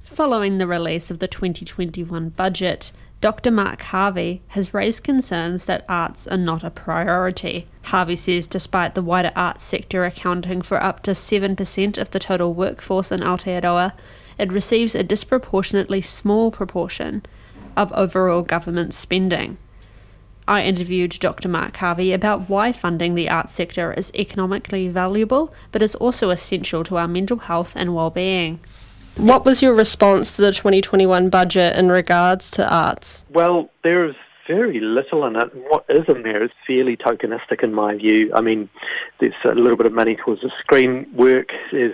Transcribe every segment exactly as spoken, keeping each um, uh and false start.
Following the release of the twenty twenty-one budget, Doctor Mark Harvey has raised concerns that arts are not a priority. Harvey says despite the wider arts sector accounting for up to seven percent of the total workforce in Aotearoa, it receives a disproportionately small proportion of overall government spending. I interviewed Doctor Mark Harvey about why funding the arts sector is economically valuable, but is also essential to our mental health and well-being. What was your response to the twenty twenty-one budget in regards to arts? Well, there's very little in it. What is in there is fairly tokenistic in my view. I mean, there's a little bit of money towards the screen work, there's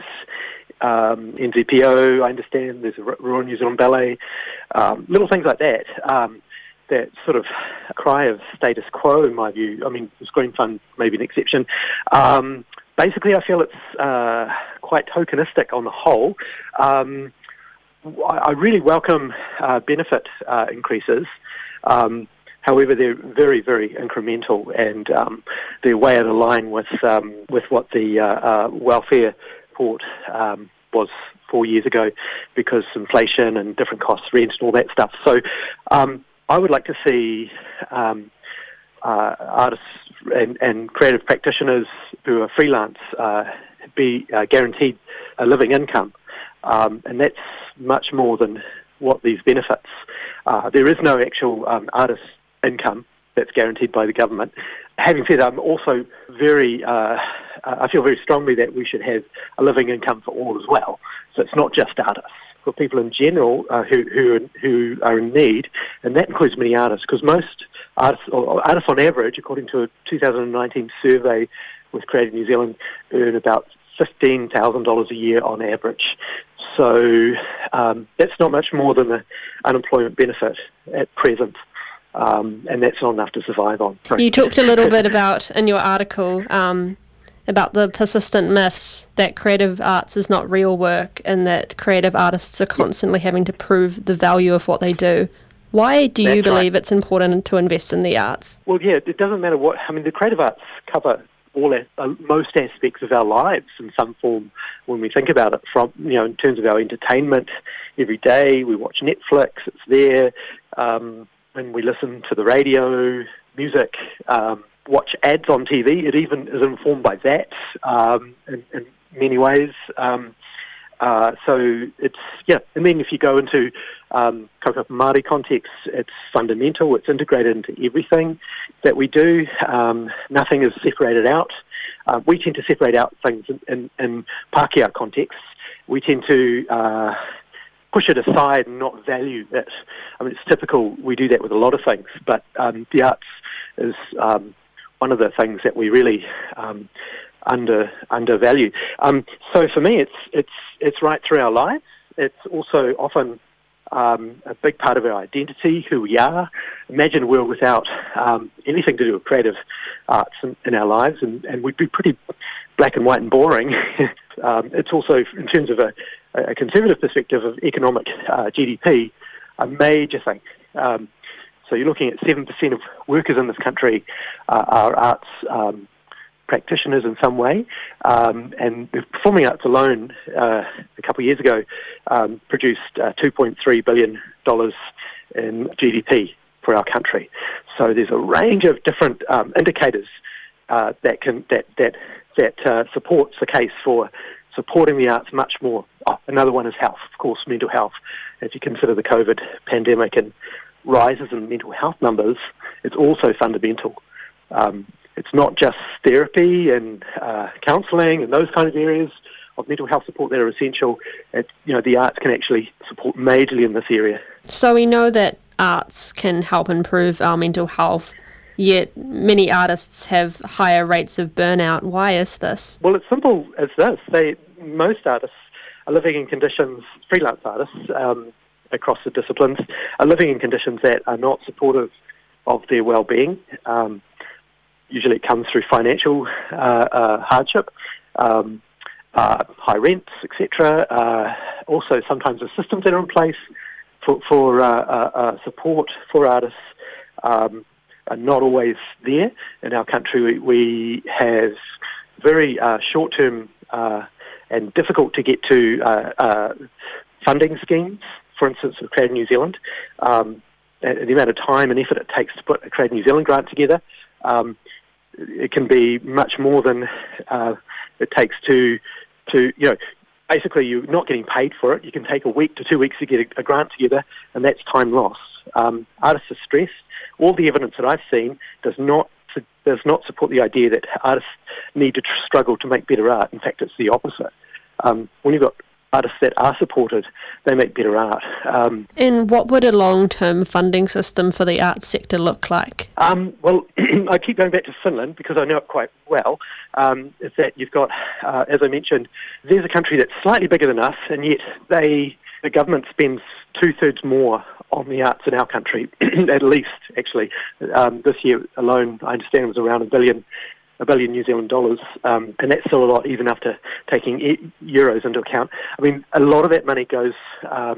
um, N Z P O, I understand, there's Royal New Zealand Ballet, um, little things like that. Um, that sort of cry of status quo in my view. I mean, the Screen Fund may be an exception. Um, basically, I feel it's uh, quite tokenistic on the whole. Um, I really welcome uh, benefit uh, increases. Um, however, they're very, very incremental, and um, they're way out of line with um, with what the uh, uh, welfare report um, was four years ago, because inflation and different costs, rent and all that stuff. So um, I would like to see um, uh, artists and, and creative practitioners who are freelance uh, be uh, guaranteed a living income. Um, and that's much more than what these benefits. Uh, there is no actual um, artist income that's guaranteed by the government. Having said that, I'm also very, uh, I feel very strongly that we should have a living income for all as well. So it's not just artists. For people in general uh, who, who, who are in need, and that includes many artists, because most artists, or artists on average, according to a two thousand nineteen survey with Creative New Zealand, earn about fifteen thousand dollars a year on average. So um, that's not much more than the unemployment benefit at present, um, and that's not enough to survive on. You talked a little bit about, in your article, um, about the persistent myths that creative arts is not real work and that creative artists are constantly having to prove the value of what they do. Why do you That's believe right. it's important to invest in the arts? Well, yeah, it doesn't matter what... I mean, the creative arts cover all uh, most aspects of our lives in some form when we think about it, from, you know, in terms of our entertainment. Every day we watch Netflix, it's there. Um, when we listen to the radio, music... Um, watch ads on T V, it even is informed by that um, in, in many ways. Um, uh, so it's, yeah, I mean, if you go into um, kaupapa Māori context, it's fundamental, it's integrated into everything that we do. Um, nothing is separated out. Uh, we tend to separate out things in, in, in Pākehā contexts. We tend to uh, push it aside and not value it. I mean, it's typical, we do that with a lot of things, but um, the arts is... Um, one of the things that we really um, under undervalue. Um, so for me, it's it's it's right through our lives. It's also often um, a big part of our identity, who we are. Imagine a world without um, anything to do with creative arts in, in our lives, and, and we'd be pretty black and white and boring. um, it's also, in terms of a, a conservative perspective of economic uh, G D P, a major thing. Um, So you're looking at seven percent of workers in this country uh, are arts um, practitioners in some way. Um, and the performing arts alone, uh, a couple of years ago, um, produced uh, two point three billion dollars in G D P for our country. So there's a range of different um, indicators uh, that can that that that uh, supports the case for supporting the arts much more. Oh, another one is health, of course, mental health. If you consider the COVID pandemic and rises in mental health numbers, it's also fundamental. Um, it's not just therapy and uh, counselling and those kind of areas of mental health support that are essential. It, you know, the arts can actually support majorly in this area. So we know that arts can help improve our mental health, yet many artists have higher rates of burnout. Why is this? Well, it's simple as this. They, most artists are living in conditions, freelance artists, um, across the disciplines, are living in conditions that are not supportive of their well-being. Um, usually it comes through financial uh, uh, hardship, um, uh, high rents, et cetera. Uh, also, sometimes the systems that are in place for, for uh, uh, uh, support for artists um, are not always there. In our country, we, we have very uh, short-term uh, and difficult to get to uh, uh, funding schemes, for instance, with Creative New Zealand, um, the amount of time and effort it takes to put a Creative New Zealand grant together, um, it can be much more than uh, it takes to, to, you know, basically you're not getting paid for it. You can take a week to two weeks to get a, a grant together, and that's time lost. Um, artists are stressed. All the evidence that I've seen does not does not support the idea that artists need to tr- struggle to make better art. In fact, it's the opposite. Um, when you've got artists that are supported, they make better art. Um, and what would a long-term funding system for the arts sector look like? Um, well, I keep going back to Finland because I know it quite well. Um, is that you've got, uh, as I mentioned, there's a country that's slightly bigger than us, and yet they the government spends two-thirds more on the arts in our country, at least, actually. Um, this year alone, I understand it was around a billion, a billion New Zealand dollars, um, and that's still a lot, even after taking e- euros into account. I mean, a lot of that money goes um,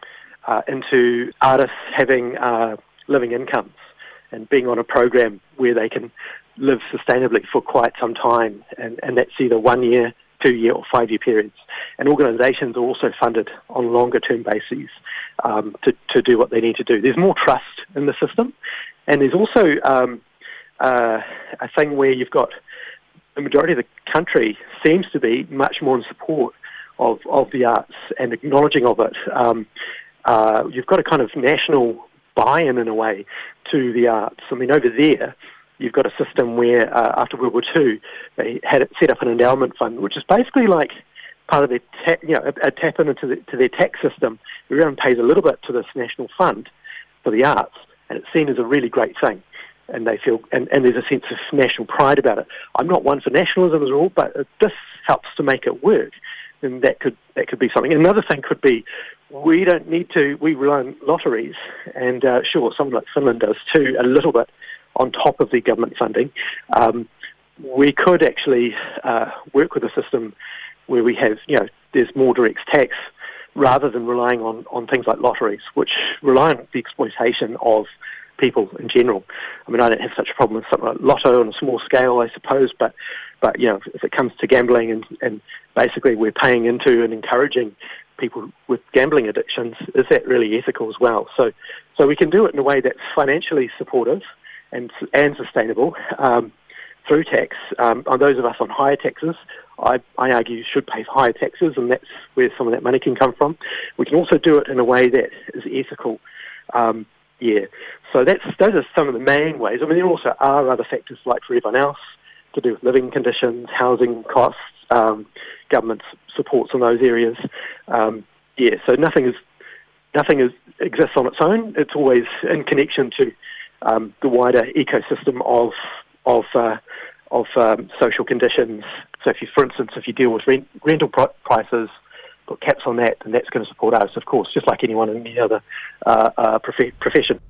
uh, into artists having uh, living incomes and being on a program where they can live sustainably for quite some time, and, and that's either one year, two-year or five-year periods. And organisations are also funded on longer-term bases um, to, to do what they need to do. There's more trust in the system, and there's also um, uh, a thing where you've got the majority of the country seems to be much more in support of, of the arts and acknowledging of it. Um, uh, you've got a kind of national buy-in, in a way, to the arts. I mean, over there, you've got a system where, uh, after World War Two, they had it set up an endowment fund, which is basically like part of their, ta- you know, a, a tap into the, to their tax system. Everyone pays a little bit to this national fund for the arts, and it's seen as a really great thing. And they feel, and, and there's a sense of national pride about it. I'm not one for nationalism at all, but this helps to make it work, and that could that could be something. Another thing could be, we don't need to. We rely on lotteries, and uh, sure, someone like Finland does too, a little bit, on top of the government funding. Um, we could actually uh, work with a system where we have, you know, there's more direct tax rather than relying on, on things like lotteries, which rely on the exploitation of people in general. I mean, I don't have such a problem with something like lotto on a small scale, I suppose, but, but you know, if it comes to gambling and, and basically we're paying into and encouraging people with gambling addictions, is that really ethical as well? So, so we can do it in a way that's financially supportive and and sustainable um, through tax. Um, on those of us on higher taxes, I, I argue should pay higher taxes, and that's where some of that money can come from. We can also do it in a way that is ethical. Um, yeah, so that's those are some of the main ways. I mean, there also are other factors, like for everyone else, to do with living conditions, housing costs, um, government supports in those areas. Um, yeah, so nothing is nothing is exists on its own. It's always in connection to Um, the wider ecosystem of of uh, of um, social conditions. So, if you, for instance, if you deal with rent, rental pr- prices, put caps on that, and that's going to support us, of course, just like anyone in any other uh, uh, prof- profession.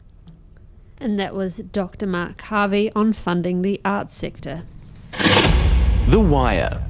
And that was Doctor Mark Harvey on funding the arts sector. The Wire.